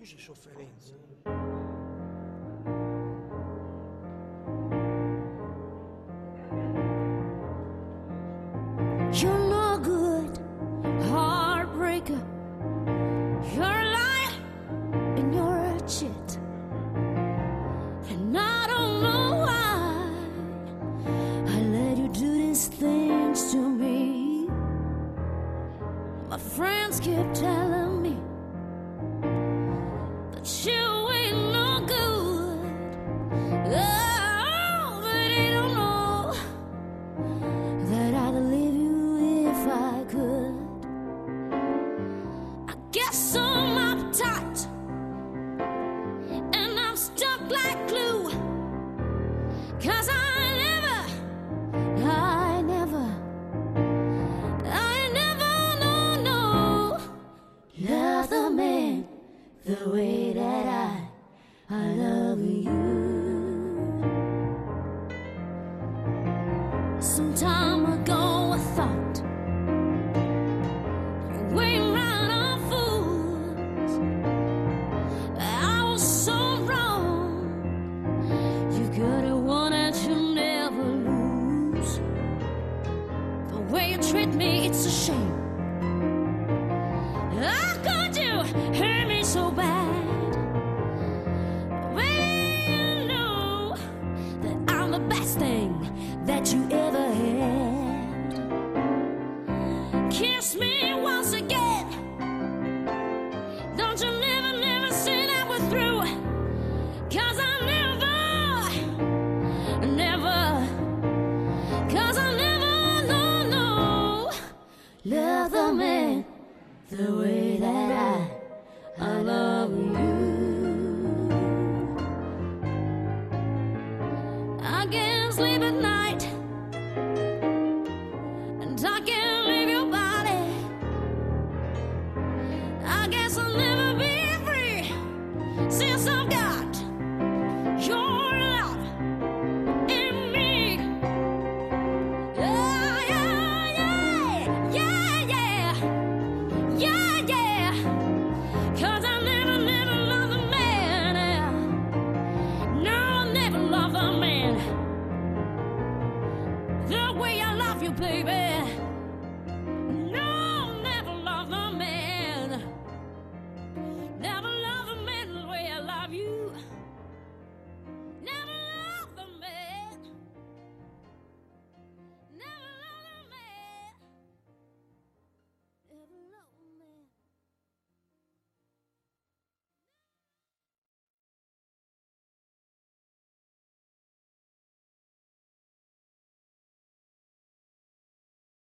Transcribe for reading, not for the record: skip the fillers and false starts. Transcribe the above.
c'è sofferenza. You're no good, heartbreaker. You're a liar and you're a cheat. And I don't know why I let you do these things to me. My friends keep telling me that you ain't no good. Oh, but they don't know that I'd leave you if I could. I guess I'm uptight and I'm stuck like glue. 'Cause I never no love the man the way that I love you. Some time ago I thought we ran on fools. I was so wrong. You got a one that you never lose. The way you treat me, it's a shame. How could you hurt me so bad? Well, you know that I'm the best thing that you ever had. Kiss me once again. Don't you never say that we're through. 'Cause I never no love the man the way that I love you. I can't sleep at night and I can't leave your body. I guess I'll never